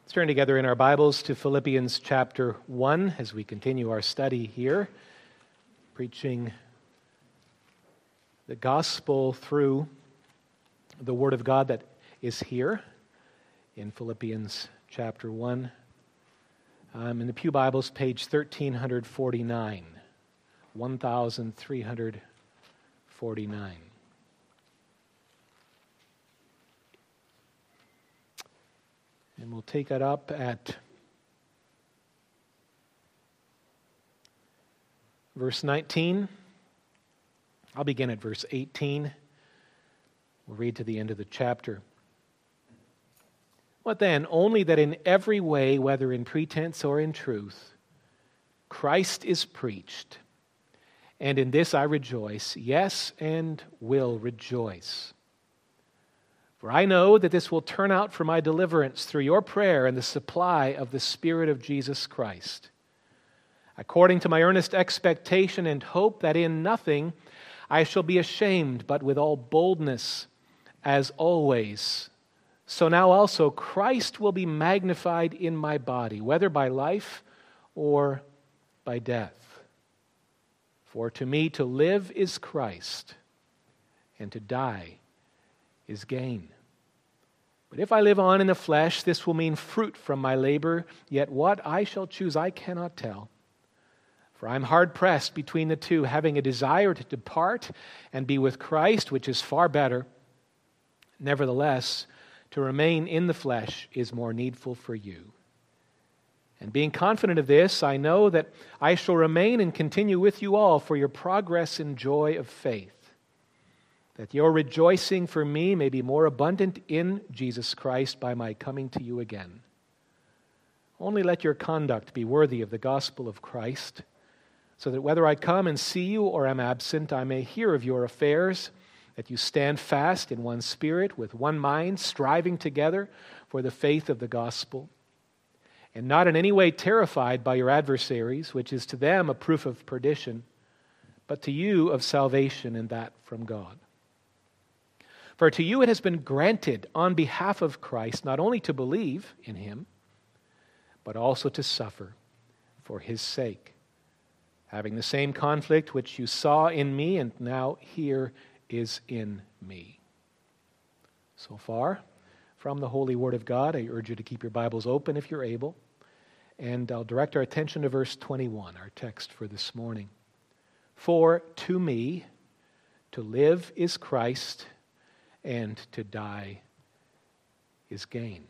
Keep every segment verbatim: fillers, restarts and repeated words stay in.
Let's turn together in our Bibles to Philippians chapter one as we continue our study here, preaching the gospel through the Word of God that is here in Philippians chapter one. Um, in the Pew Bibles, page thirteen forty-nine, thirteen forty-nine. And we'll take it up at verse nineteen. I'll begin at verse eighteen. We'll read to the end of the chapter. What then? Only that in every way, whether in pretense or in truth, Christ is preached. And in this I rejoice, yes, and will rejoice. For I know that this will turn out for my deliverance through your prayer and the supply of the Spirit of Jesus Christ, according to my earnest expectation and hope that in nothing I shall be ashamed, but with all boldness, as always. So now also Christ will be magnified in my body, whether by life or by death. For to me to live is Christ, and to die is gain. But if I live on in the flesh, this will mean fruit from my labor, yet what I shall choose I cannot tell. For I am hard-pressed between the two, having a desire to depart and be with Christ, which is far better. Nevertheless, to remain in the flesh is more needful for you. And being confident of this, I know that I shall remain and continue with you all for your progress and joy of faith, that your rejoicing for me may be more abundant in Jesus Christ by my coming to you again. Only let your conduct be worthy of the gospel of Christ, so that whether I come and see you or am absent, I may hear of your affairs, that you stand fast in one spirit, with one mind, striving together for the faith of the gospel, and not in any way terrified by your adversaries, which is to them a proof of perdition, but to you of salvation, and that from God. For to you it has been granted on behalf of Christ not only to believe in him, but also to suffer for his sake, having the same conflict which you saw in me and now here is in me. So far from the Holy Word of God, I urge you to keep your Bibles open if you're able, and I'll direct our attention to verse twenty-one, our text for this morning. For to me to live is Christ, and to die is gain.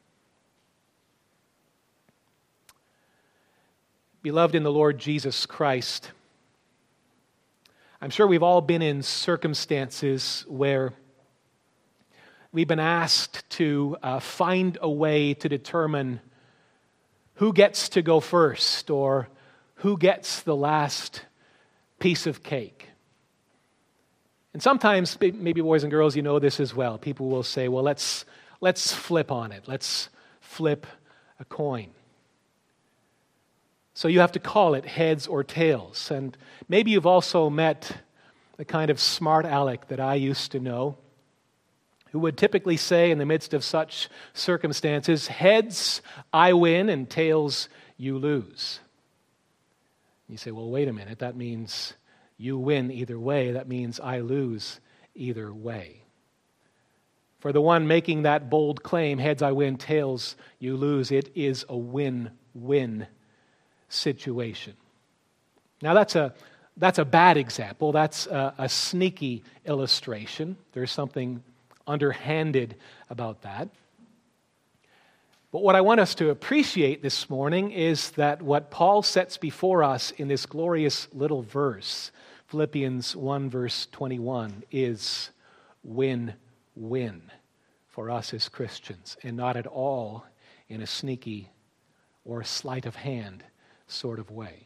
Beloved in the Lord Jesus Christ, I'm sure we've all been in circumstances where we've been asked to uh, find a way to determine who gets to go first or who gets the last piece of cake. And sometimes, maybe boys and girls, you know this as well. People will say, well, let's let's flip on it. Let's flip a coin. So you have to call it heads or tails. And maybe you've also met the kind of smart aleck that I used to know, who would typically say in the midst of such circumstances, heads, I win, and tails, you lose. You say, well, wait a minute, that means you win either way. That means I lose either way. For the one making that bold claim, heads I win, tails you lose, it is a win-win situation. Now that's a that's a bad example. That's a, a sneaky illustration. There's something underhanded about that. But what I want us to appreciate this morning is that what Paul sets before us in this glorious little verse, Philippians one verse twenty-one, is win-win for us as Christians, and not at all in a sneaky or sleight of hand sort of way.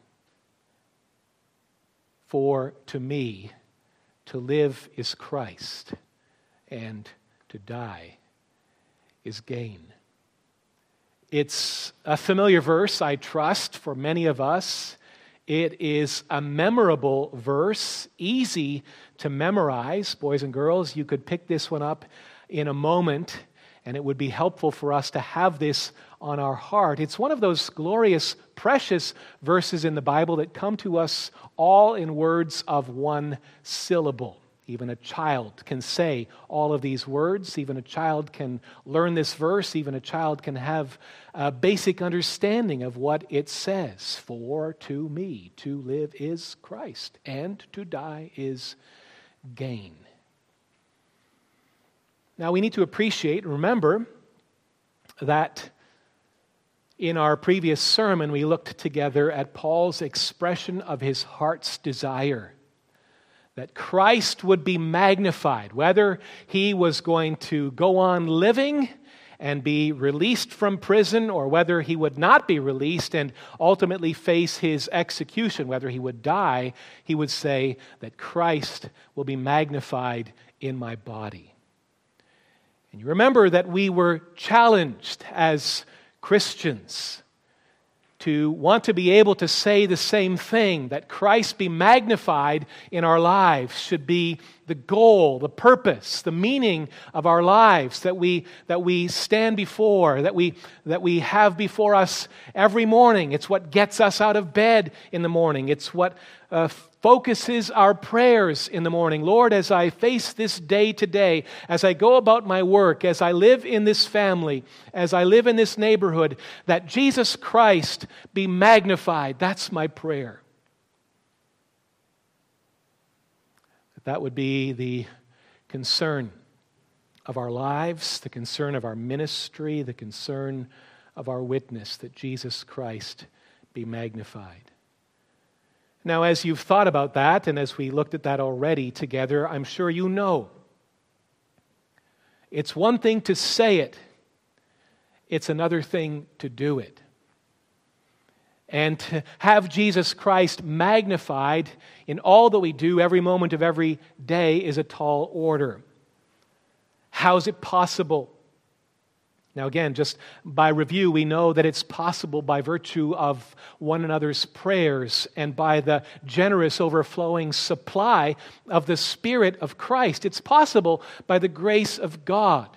For to me, to live is Christ, and to die is gain. It's a familiar verse, I trust, for many of us. It is a memorable verse, easy to memorize. Boys and girls, you could pick this one up in a moment, and it would be helpful for us to have this on our heart. It's one of those glorious, precious verses in the Bible that come to us all in words of one syllable. Even a child can say all of these words. Even a child can learn this verse. Even a child can have a basic understanding of what it says. For to me, to live is Christ, and to die is gain. Now we need to appreciate and remember that in our previous sermon we looked together at Paul's expression of his heart's desire that Christ would be magnified, whether he was going to go on living and be released from prison, or whether he would not be released and ultimately face his execution, whether he would die. He would say that Christ will be magnified in my body. And you remember that we were challenged as Christians to want to be able to say the same thing, that Christ be magnified in our lives should be the goal, the purpose, the meaning of our lives, that we that we stand before, that we that we have before us every morning. It's what gets us out of bed in the morning. It's what uh, focuses our prayers in the morning. Lord, as I face this day today, as I go about my work, as I live in this family, as I live in this neighborhood, that Jesus Christ be magnified. That's my prayer. That would be the concern of our lives, the concern of our ministry, the concern of our witness, that Jesus Christ be magnified. Now, as you've thought about that, and as we looked at that already together, I'm sure you know. It's one thing to say it. It's another thing to do it. And to have Jesus Christ magnified in all that we do every moment of every day is a tall order. How is it possible? Now again, just by review, we know that it's possible by virtue of one another's prayers and by the generous overflowing supply of the Spirit of Christ. It's possible by the grace of God.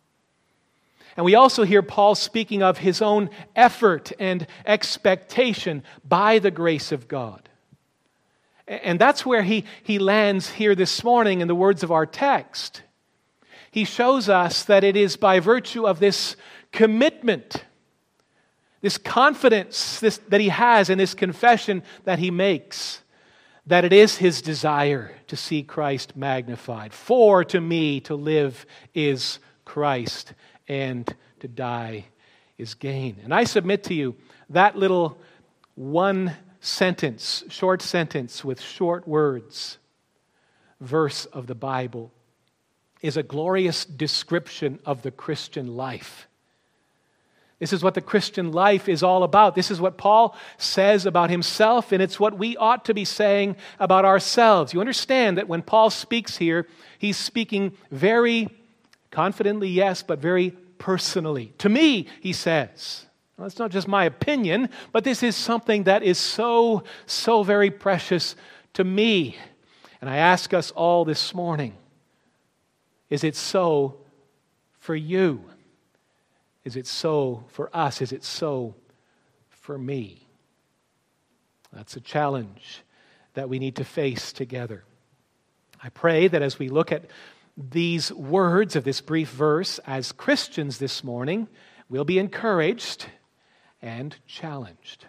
And we also hear Paul speaking of his own effort and expectation by the grace of God. And that's where he, he lands here this morning in the words of our text. He shows us that it is by virtue of this commitment, this confidence this, that he has in this confession that he makes, that it is his desire to see Christ magnified. For to me to live is Christ, and to die is gain. And I submit to you that little one sentence, short sentence with short words, verse of the Bible is a glorious description of the Christian life. This is what the Christian life is all about. This is what Paul says about himself, and it's what we ought to be saying about ourselves. You understand that when Paul speaks here, he's speaking very confidently, yes, but very personally. To me, he says. Well, it's not just my opinion, but this is something that is so, so very precious to me. And I ask us all this morning, is it so for you? Is it so for us? Is it so for me? That's a challenge that we need to face together. I pray that as we look at these words of this brief verse as Christians this morning, we'll be encouraged and challenged.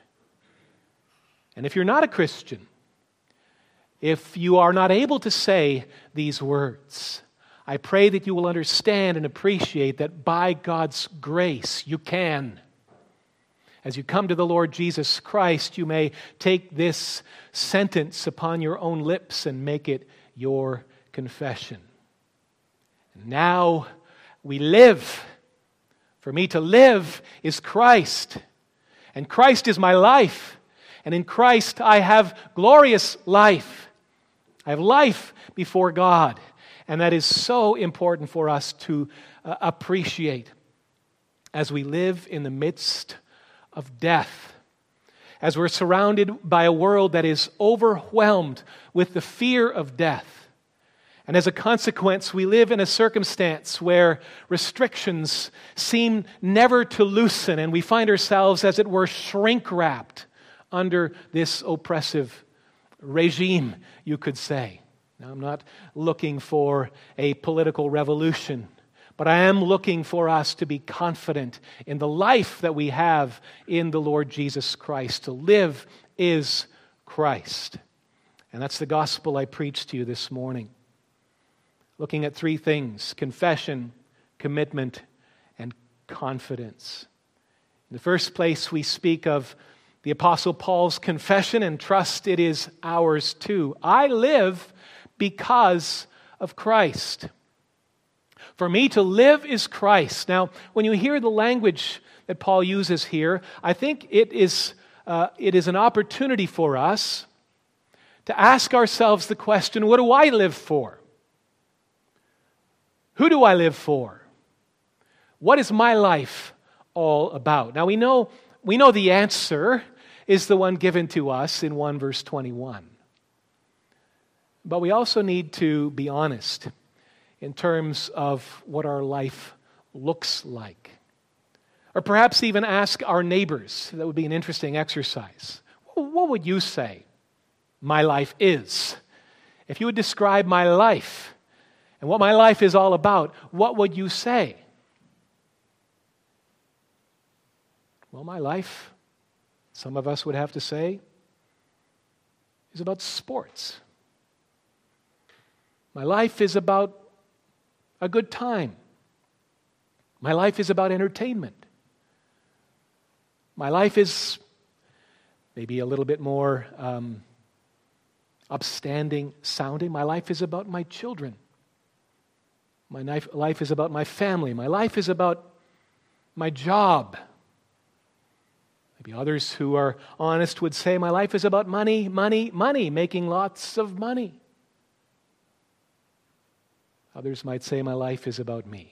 And if you're not a Christian, if you are not able to say these words, I pray that you will understand and appreciate that by God's grace you can. As you come to the Lord Jesus Christ, you may take this sentence upon your own lips and make it your confession. Now we live. For me to live is Christ, and Christ is my life, and in Christ I have glorious life. I have life before God, and that is so important for us to uh, appreciate as we live in the midst of death, as we're surrounded by a world that is overwhelmed with the fear of death. And as a consequence, we live in a circumstance where restrictions seem never to loosen, and we find ourselves, as it were, shrink-wrapped under this oppressive regime, you could say. Now, I'm not looking for a political revolution, but I am looking for us to be confident in the life that we have in the Lord Jesus Christ. To live is Christ. And that's the gospel I preach to you this morning. Looking at three things: confession, commitment, and confidence. In the first place, we speak of the Apostle Paul's confession, and trust it is ours too. I live because of Christ. For me to live is Christ. Now, when you hear the language that Paul uses here, I think it is, uh, it is an opportunity for us to ask ourselves the question, what do I live for? Who do I live for? What is my life all about? Now, we know, we know the answer is the one given to us in one verse twenty-one. But we also need to be honest in terms of what our life looks like. Or perhaps even ask our neighbors. That would be an interesting exercise. What would you say my life is? If you would describe my life and what my life is all about, what would you say? Well, my life, some of us would have to say, is about sports. My life is about a good time. My life is about entertainment. My life is maybe a little bit more um, upstanding sounding. My life is about my children. My life, life is about my family. My life is about my job. Maybe others who are honest would say, my life is about money, money, money, making lots of money. Others might say, my life is about me.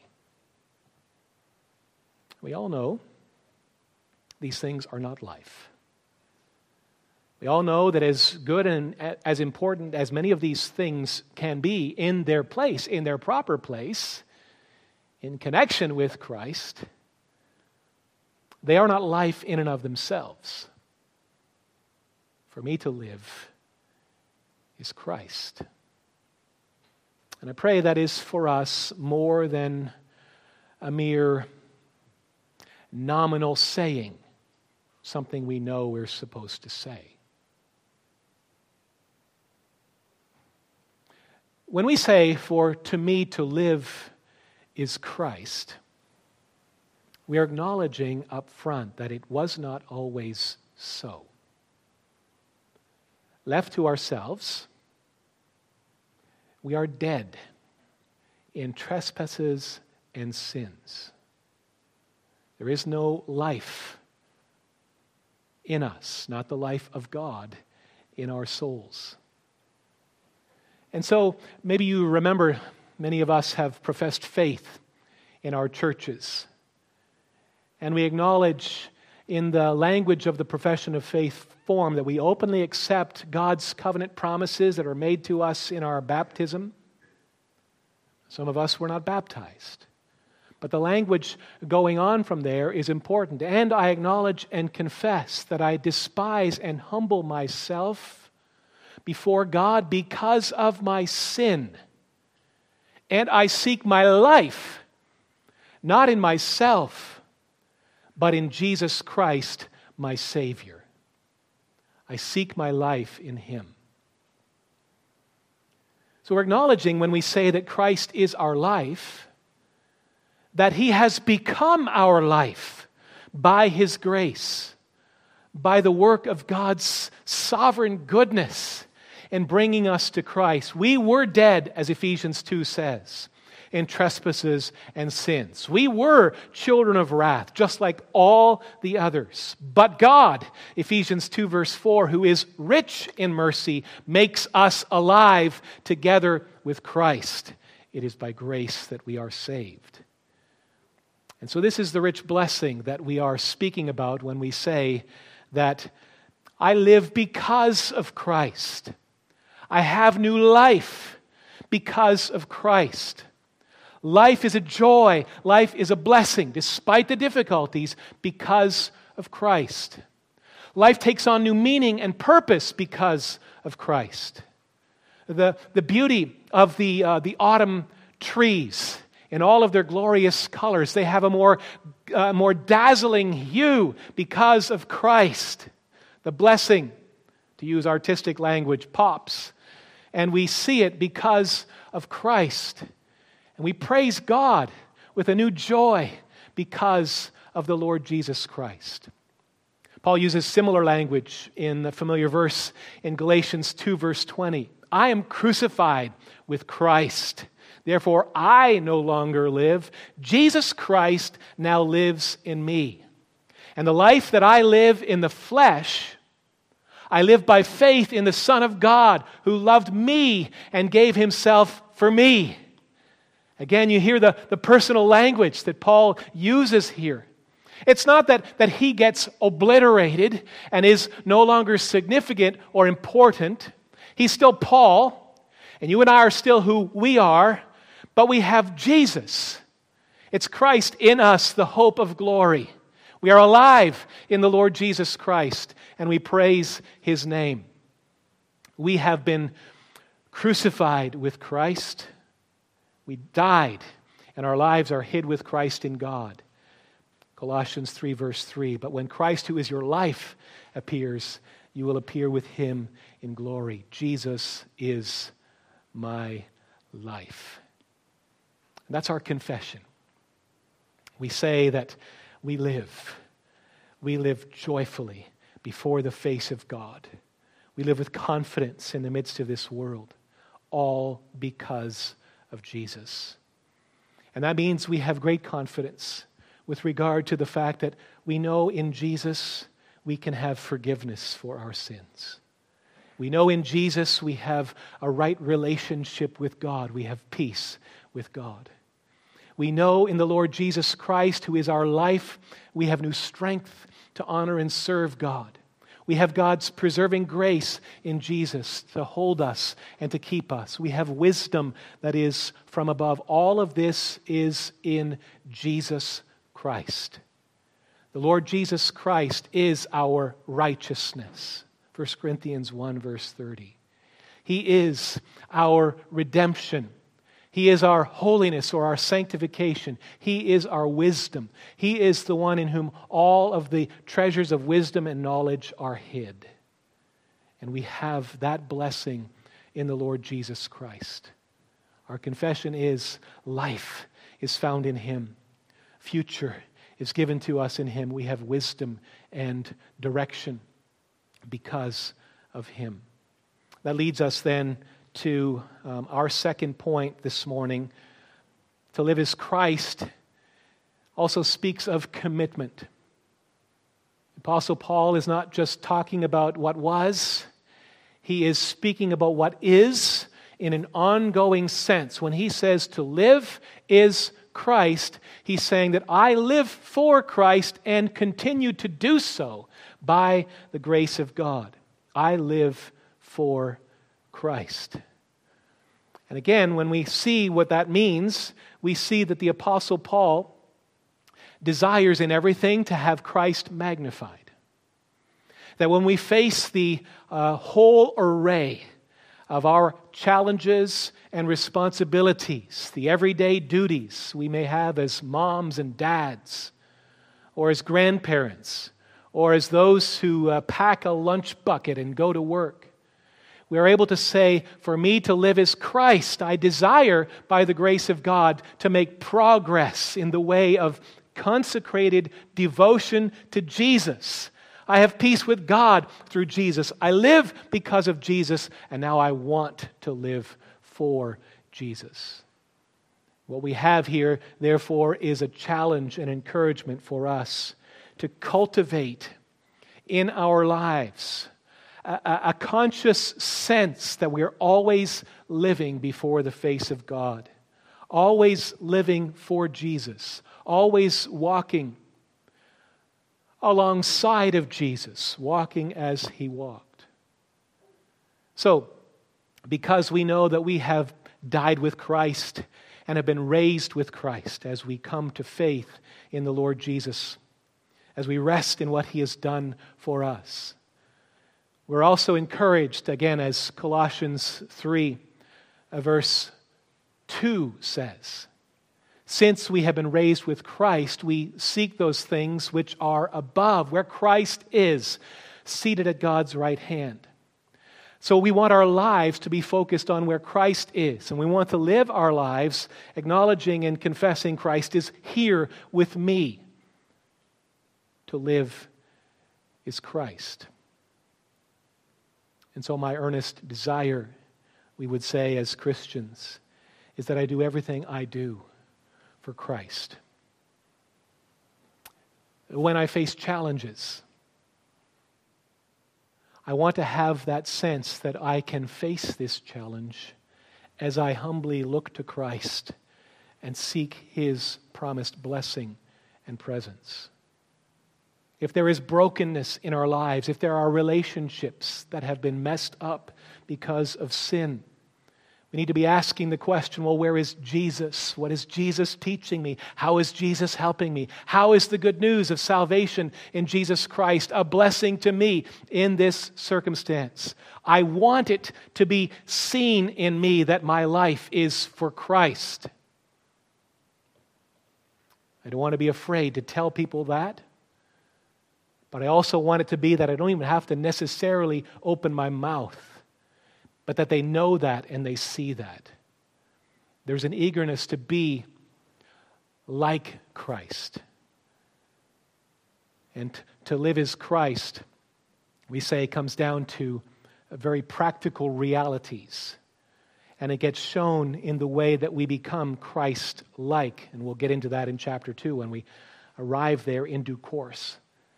We all know these things are not life. We all know that as good and as important as many of these things can be in their place, in their proper place, in connection with Christ, they are not life in and of themselves. For me to live is Christ. And I pray that is for us more than a mere nominal saying, something we know we're supposed to say. When we say, for to me to live is Christ, we are acknowledging up front that it was not always so. Left to ourselves, we are dead in trespasses and sins. There is no life in us, not the life of God in our souls. And so maybe you remember many of us have professed faith in our churches. And we acknowledge in the language of the profession of faith form that we openly accept God's covenant promises that are made to us in our baptism. Some of us were not baptized. But the language going on from there is important. And I acknowledge and confess that I despise and humble myself before God because of my sin. And I seek my life, not in myself, but in Jesus Christ, my Savior. I seek my life in Him. So we're acknowledging when we say that Christ is our life, that He has become our life by His grace, by the work of God's sovereign goodness in bringing us to Christ. We were dead, as Ephesians two says, in trespasses and sins. We were children of wrath, just like all the others. But God, Ephesians two verse four, who is rich in mercy, makes us alive together with Christ. It is by grace that we are saved. And so this is the rich blessing that we are speaking about when we say that I live because of Christ. I have new life because of Christ. Life is a joy. Life is a blessing, despite the difficulties, because of Christ. Life takes on new meaning and purpose because of Christ. The, the beauty of the, uh, the autumn trees in all of their glorious colors, they have a more, uh, more dazzling hue because of Christ. The blessing, to use artistic language, pops. And we see it because of Christ. And we praise God with a new joy because of the Lord Jesus Christ. Paul uses similar language in the familiar verse in Galatians two, verse twenty. I am crucified with Christ. Therefore, I no longer live. Jesus Christ now lives in me. And the life that I live in the flesh, I live by faith in the Son of God who loved me and gave himself for me. Again, you hear the, the personal language that Paul uses here. It's not that, that he gets obliterated and is no longer significant or important. He's still Paul, and you and I are still who we are, but we have Jesus. It's Christ in us, the hope of glory. We are alive in the Lord Jesus Christ, and we praise his name. We have been crucified with Christ. We died, and our lives are hid with Christ in God. Colossians three, verse three. But when Christ, who is your life, appears, you will appear with him in glory. Jesus is my life. And that's our confession. We say that we live. We live joyfully before the face of God. We live with confidence in the midst of this world, all because of Jesus. And that means we have great confidence with regard to the fact that we know in Jesus we can have forgiveness for our sins. We know in Jesus we have a right relationship with God. We have peace with God. We know in the Lord Jesus Christ, who is our life, we have new strength to honor and serve God. We have God's preserving grace in Jesus to hold us and to keep us. We have wisdom that is from above. All of this is in Jesus Christ. The Lord Jesus Christ is our righteousness. First Corinthians one, verse thirty. He is our redemption. He is our holiness or our sanctification. He is our wisdom. He is the one in whom all of the treasures of wisdom and knowledge are hid. And we have that blessing in the Lord Jesus Christ. Our confession is life is found in him. Future is given to us in him. We have wisdom and direction because of him. That leads us then to um, our second point this morning. To live as Christ also speaks of commitment. Apostle Paul is not just talking about what was, he is speaking about what is in an ongoing sense. When he says to live is Christ, he's saying that I live for Christ and continue to do so by the grace of God. I live for Christ. And again, when we see what that means, we see that the Apostle Paul desires in everything to have Christ magnified. That when we face the uh, whole array of our challenges and responsibilities, the everyday duties we may have as moms and dads, or as grandparents, or as those who uh, pack a lunch bucket and go to work, we are able to say, for me to live as Christ, I desire, by the grace of God, to make progress in the way of consecrated devotion to Jesus. I have peace with God through Jesus. I live because of Jesus, and now I want to live for Jesus. What we have here, therefore, is a challenge and encouragement for us to cultivate in our lives a, a conscious sense that we are always living before the face of God, always living for Jesus, always walking alongside of Jesus, walking as he walked. So, because we know that we have died with Christ and have been raised with Christ as we come to faith in the Lord Jesus, as we rest in what He has done for us. We're also encouraged, again, as Colossians three, uh, verse two says, since we have been raised with Christ, we seek those things which are above, where Christ is, seated at God's right hand. So we want our lives to be focused on where Christ is, and we want to live our lives acknowledging and confessing Christ is here with me. To live is Christ. And so my earnest desire, we would say as Christians, is that I do everything I do for Christ. When I face challenges, I want to have that sense that I can face this challenge as I humbly look to Christ and seek His promised blessing and presence. If there is brokenness in our lives, if there are relationships that have been messed up because of sin, we need to be asking the question, well, where is Jesus? What is Jesus teaching me? How is Jesus helping me? How is the good news of salvation in Jesus Christ a blessing to me in this circumstance? I want it to be seen in me that my life is for Christ. I don't want to be afraid to tell people that, but I also want it to be that I don't even have to necessarily open my mouth, but that they know that and they see that. There's an eagerness to be like Christ. And to live as Christ, we say, comes down to very practical realities. And it gets shown in the way that we become Christ-like. And we'll get into that in chapter two when we arrive there in due course.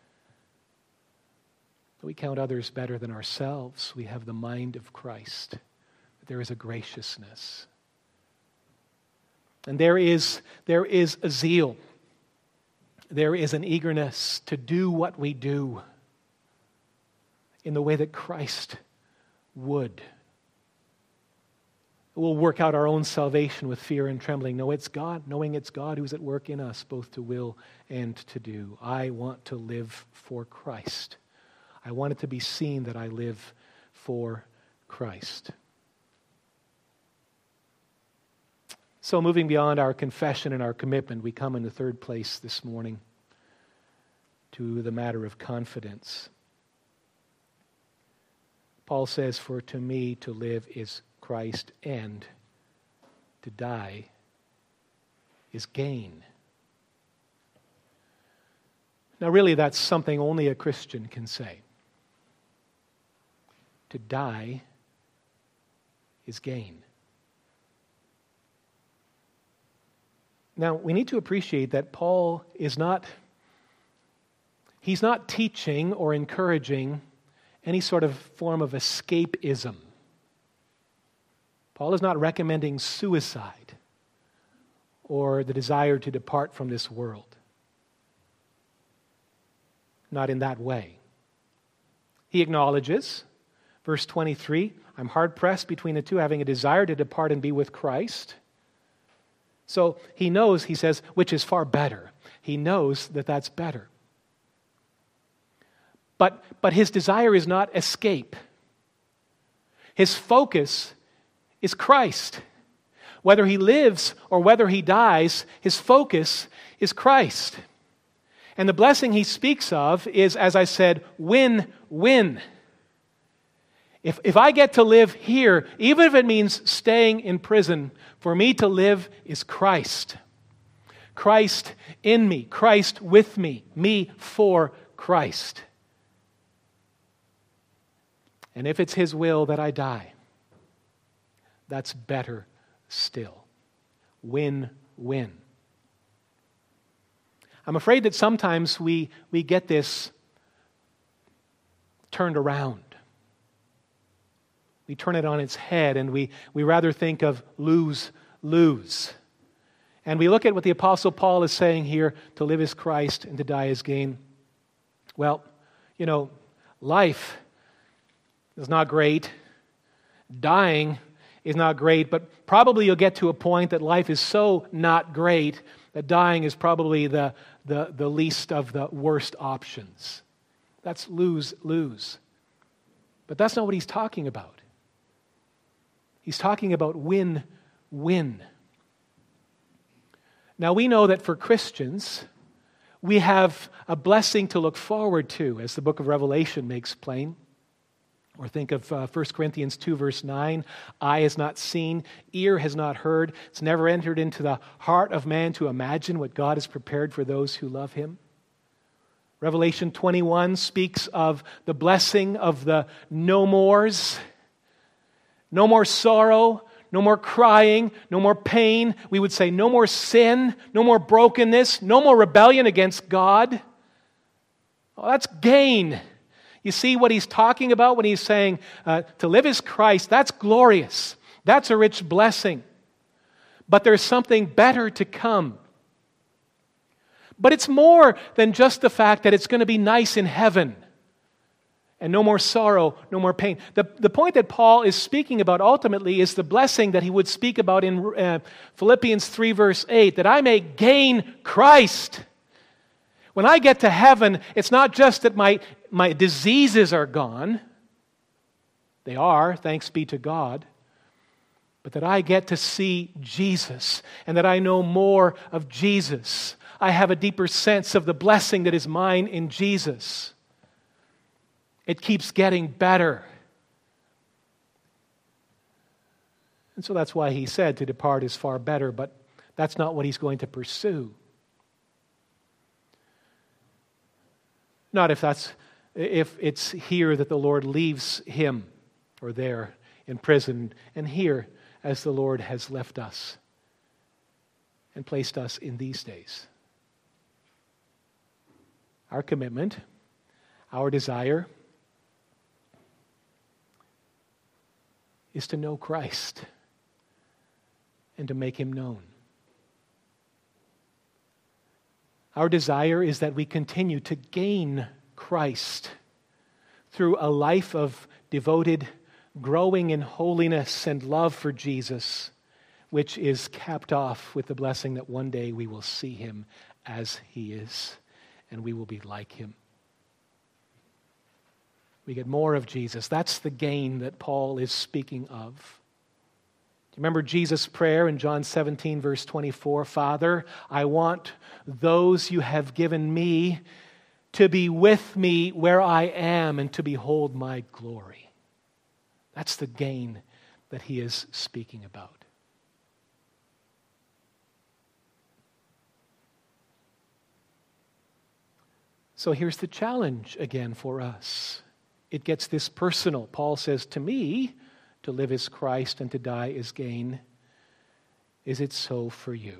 We count others better than ourselves. We have the mind of Christ. There is a graciousness. And there is, there is a zeal. There is an eagerness to do what we do in the way that Christ would. We'll work out our own salvation with fear and trembling. No, it's God, knowing it's God who's at work in us, both to will and to do. I want to live for Christ. I want it to be seen that I live for Christ. So moving beyond our confession and our commitment, we come in the third place this morning to the matter of confidence. Paul says, for to me to live is Christ, and to die is gain. Now really that's something only a Christian can say. To die is gain. Now, we need to appreciate that Paul is not, he's not teaching or encouraging any sort of form of escapism. Paul is not recommending suicide or the desire to depart from this world. Not in that way. He acknowledges, verse twenty-three, I'm hard-pressed between the two, having a desire to depart and be with Christ. So he knows, he says, which is far better. He knows that that's better. But, but his desire is not escape. His focus is Christ. Whether he lives or whether he dies, his focus is Christ. And the blessing he speaks of is, as I said, win-win. If, if I get to live here, even if it means staying in prison, for me to live is Christ. Christ in me, Christ with me, me for Christ. And if it's His will that I die, that's better still. Win-win. I'm afraid that sometimes we, we get this turned around. We turn it on its head and we, we rather think of lose, lose. And we look at what the Apostle Paul is saying here, to live is Christ and to die is gain. Well, you know, life is not great. Dying is not great, but probably you'll get to a point that life is so not great that dying is probably the, the, the least of the worst options. That's lose-lose. But that's not what he's talking about. He's talking about win-win. Now we know that for Christians, we have a blessing to look forward to, as the book of Revelation makes plain. Or think of uh, First Corinthians two, verse nine. Eye has not seen, ear has not heard. It's never entered into the heart of man to imagine what God has prepared for those who love him. Revelation twenty-one speaks of the blessing of the no mores. No more sorrow, no more crying, no more pain. We would say no more sin, no more brokenness, no more rebellion against God. Oh, that's gain. You see what he's talking about when he's saying uh, to live is Christ. That's glorious. That's a rich blessing. But there's something better to come. But it's more than just the fact that it's going to be nice in heaven. And no more sorrow, no more pain. The, the point that Paul is speaking about ultimately is the blessing that he would speak about in uh, Philippians three, verse eight, that I may gain Christ. When I get to heaven, it's not just that my, my diseases are gone. They are, thanks be to God. But that I get to see Jesus and that I know more of Jesus. I have a deeper sense of the blessing that is mine in Jesus. It keeps getting better. And so that's why he said to depart is far better, but that's not what he's going to pursue. Not if that's if it's here that the Lord leaves him, or there in prison, and here as the Lord has left us and placed us in these days. Our commitment, our desire, is to know Christ and to make him known. Our desire is that we continue to gain Christ through a life of devoted, growing in holiness and love for Jesus, which is capped off with the blessing that one day we will see him as he is, and we will be like him. We get more of Jesus. That's the gain that Paul is speaking of. Do you remember Jesus' prayer in John seventeen, verse twenty-four? Father, I want those you have given me to be with me where I am and to behold my glory. That's the gain that he is speaking about. So here's the challenge again for us. It gets this personal. Paul says, to me, to live is Christ and to die is gain. Is it so for you?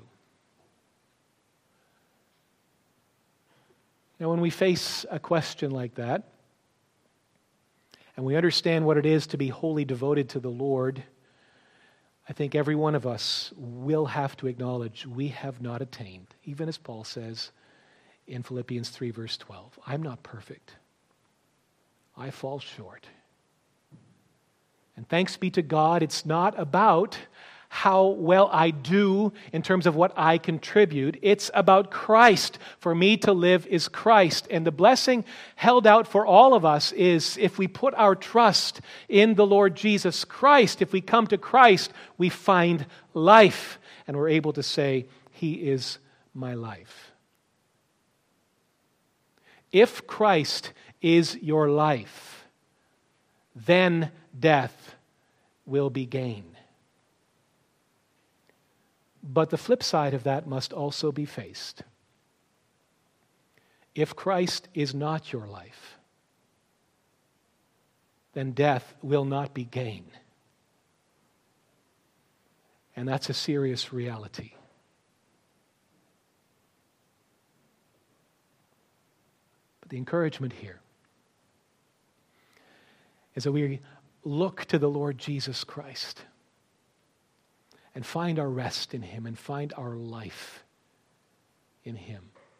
Now, when we face a question like that, and we understand what it is to be wholly devoted to the Lord, I think every one of us will have to acknowledge we have not attained, even as Paul says in Philippians three, verse twelve, I'm not perfect. I fall short. And thanks be to God, it's not about how well I do in terms of what I contribute. It's about Christ. For me to live is Christ. And the blessing held out for all of us is if we put our trust in the Lord Jesus Christ, if we come to Christ, we find life. And we're able to say, He is my life. If Christ is your life, then death will be gain. But the flip side of that must also be faced. If Christ is not your life, then death will not be gain. And that's a serious reality. But the encouragement here is that we look to the Lord Jesus Christ and find our rest in Him and find our life in Him.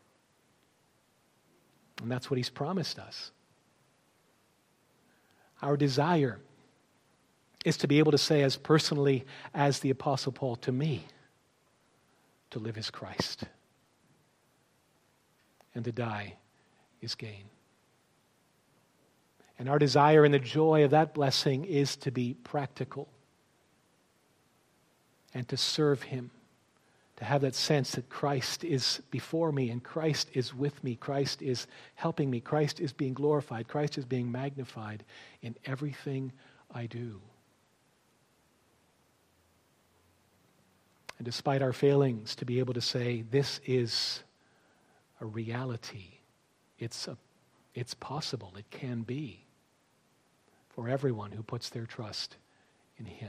And that's what He's promised us. Our desire is to be able to say as personally as the Apostle Paul, to me, to live is Christ, and to die is gain. And our desire and the joy of that blessing is to be practical and to serve Him, to have that sense that Christ is before me and Christ is with me, Christ is helping me, Christ is being glorified, Christ is being magnified in everything I do. And despite our failings, to be able to say, this is a reality. It's, a, it's possible. It can be for everyone who puts their trust in Him.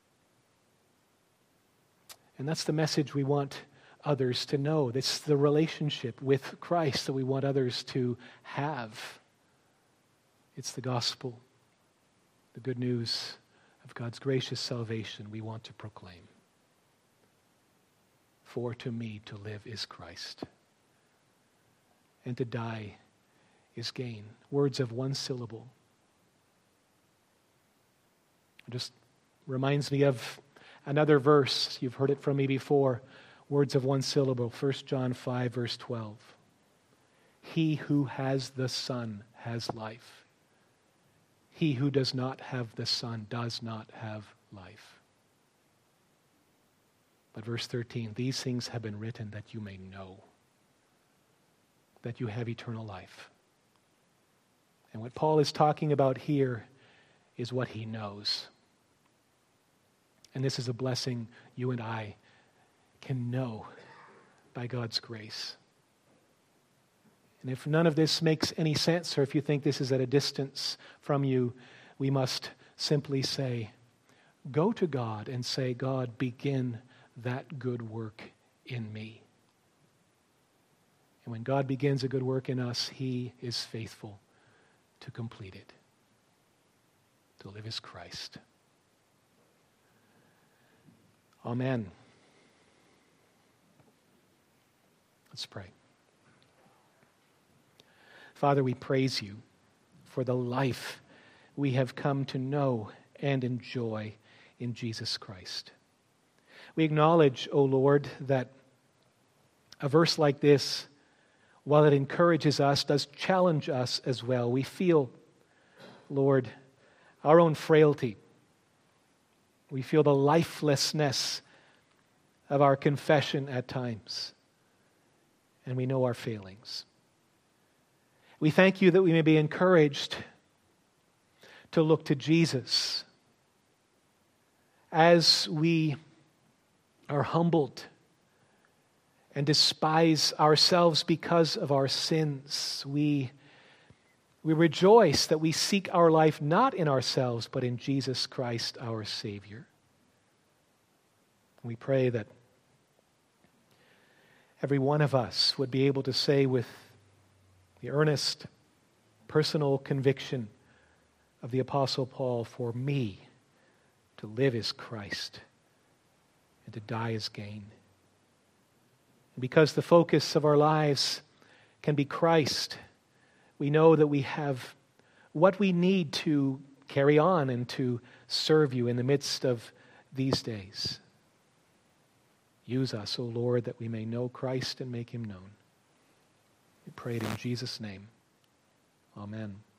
And that's the message we want others to know. It's the relationship with Christ that we want others to have. It's the gospel, the good news of God's gracious salvation we want to proclaim. For to me to live is Christ, and to die is gain. Words of one syllable. It just reminds me of another verse. You've heard it from me before. Words of one syllable. First John five, verse twelve. He who has the Son has life. He who does not have the Son does not have life. But verse thirteen, these things have been written that you may know that you have eternal life. And what Paul is talking about here is what he knows. And this is a blessing you and I can know by God's grace. And if none of this makes any sense, or if you think this is at a distance from you, we must simply say, go to God and say, God, begin that good work in me. And when God begins a good work in us, He is faithful to complete it. To live as Christ. Amen. Let's pray. Father, we praise You for the life we have come to know and enjoy in Jesus Christ. We acknowledge, O Lord, that a verse like this, while it encourages us, does challenge us as well. We feel, Lord, our own frailty. We feel the lifelessness of our confession at times. And we know our failings. We thank You that we may be encouraged to look to Jesus as we are humbled and despise ourselves because of our sins. We, we rejoice that we seek our life not in ourselves, but in Jesus Christ, our Savior. We pray that every one of us would be able to say with the earnest, personal conviction of the Apostle Paul, for me to live is Christ, and to die is gain. And because the focus of our lives can be Christ, we know that we have what we need to carry on and to serve You in the midst of these days. Use us, O Lord, that we may know Christ and make Him known. We pray it in Jesus' name. Amen.